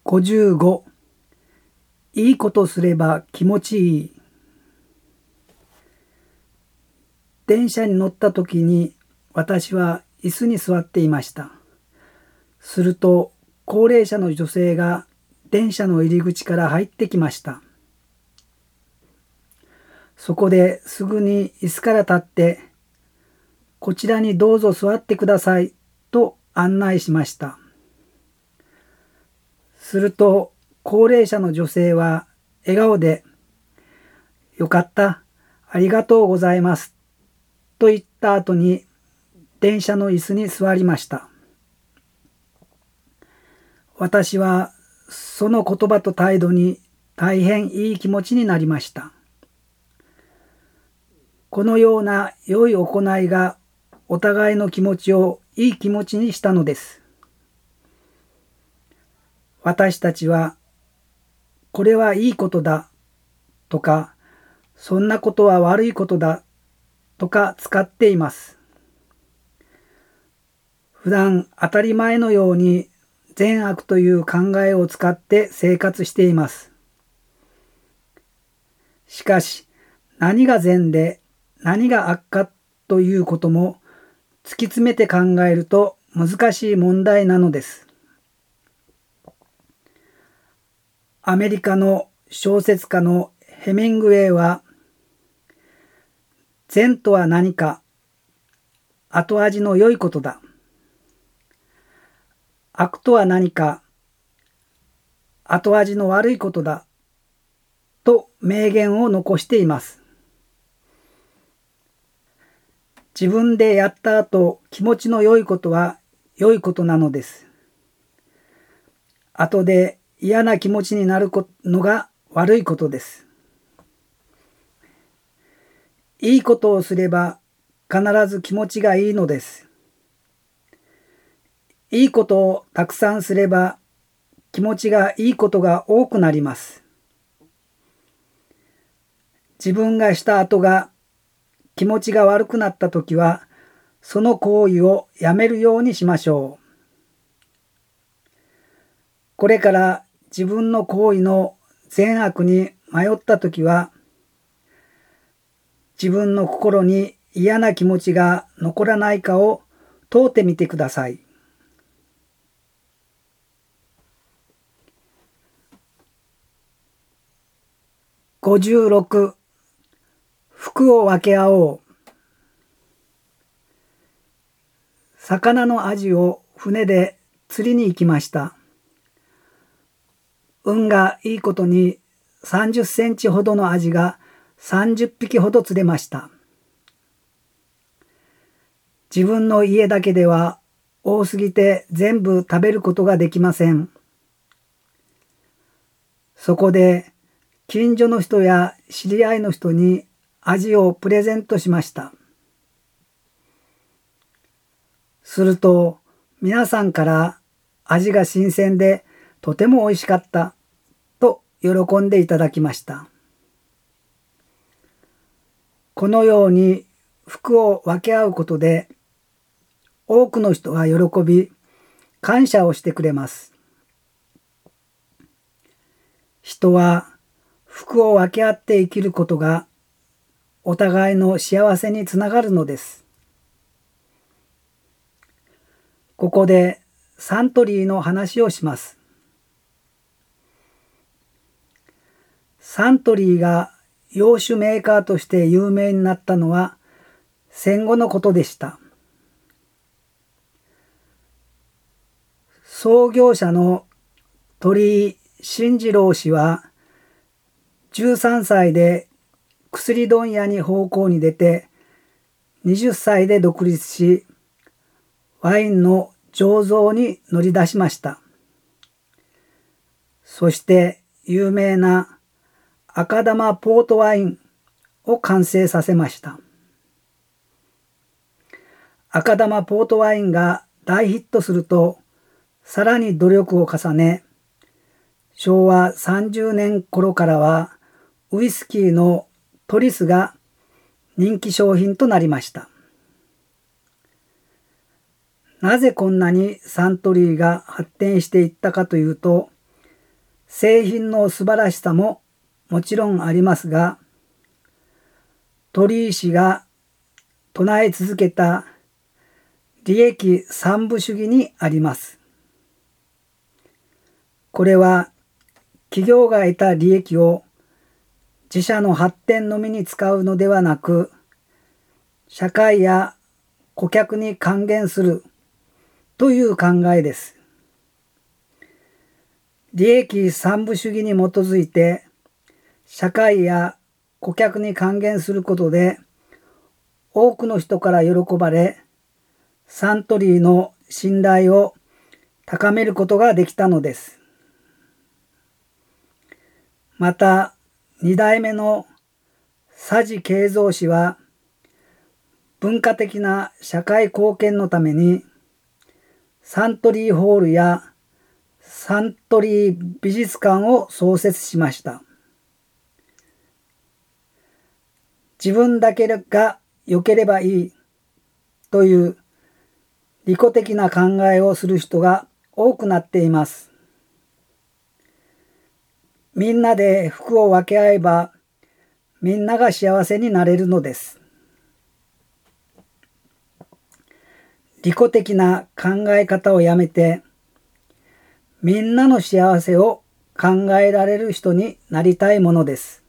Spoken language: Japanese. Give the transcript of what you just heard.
55、いいことすれば気持ちいい。電車に乗った時に私は椅子に座っていました。すると高齢者の女性が電車の入り口から入ってきました。そこですぐに椅子から立って、こちらにどうぞ座ってくださいと案内しました。すると高齢者の女性は笑顔で、よかった、ありがとうございます、と言った後に電車の椅子に座りました。私はその言葉と態度に大変いい気持ちになりました。このような良い行いがお互いの気持ちをいい気持ちにしたのです。私たちは、これはいいことだとか、そんなことは悪いことだとか使っています。普段当たり前のように善悪という考えを使って生活しています。しかし、何が善で何が悪かということも突き詰めて考えると難しい問題なのです。アメリカの小説家のヘミングウェイは、善とは何か、後味の良いことだ。悪とは何か、後味の悪いことだ。と名言を残しています。自分でやった後、気持ちの良いことは良いことなのです。後で嫌な気持ちになるのが悪いことです。いいことをすれば必ず気持ちがいいのです。いいことをたくさんすれば気持ちがいいことが多くなります。自分がした後が気持ちが悪くなったときは、その行為をやめるようにしましょう。これから自分の行為の善悪に迷ったときは、自分の心に嫌な気持ちが残らないかを問うてみてください。56、福を分け合おう。魚のアジを船で釣りに行きました。運がいいことに30センチほどのアジが30匹ほど釣れました。自分の家だけでは多すぎて全部食べることができません。そこで近所の人や知り合いの人にアジをプレゼントしました。すると皆さんからアジが新鮮でとても美味しかったと喜んでいただきました。このように福を分け合うことで多くの人が喜び感謝をしてくれます。人は福を分け合って生きることがお互いの幸せにつながるのです。ここでサントリーの話をします。サントリーが洋酒メーカーとして有名になったのは戦後のことでした。創業者の鳥居慎次郎氏は13歳で薬問屋に奉公に出て20歳で独立しワインの醸造に乗り出しました。そして有名な赤玉ポートワインを完成させました。赤玉ポートワインが大ヒットするとさらに努力を重ね、昭和30年頃からはウイスキーのトリスが人気商品となりました。なぜこんなにサントリーが発展していったかというと、 製品の素晴らしさももちろんありますが、鳥居氏が唱え続けた利益三部主義にあります。これは企業が得た利益を自社の発展のみに使うのではなく、社会や顧客に還元するという考えです。利益三部主義に基づいて、社会や顧客に還元することで、多くの人から喜ばれ、サントリーの信頼を高めることができたのです。また、2代目の佐治慶三氏は、文化的な社会貢献のために、サントリーホールやサントリー美術館を創設しました。自分だけが良ければいいという利己的な考えをする人が多くなっています。みんなで福を分け合えば、みんなが幸せになれるのです。利己的な考え方をやめて、みんなの幸せを考えられる人になりたいものです。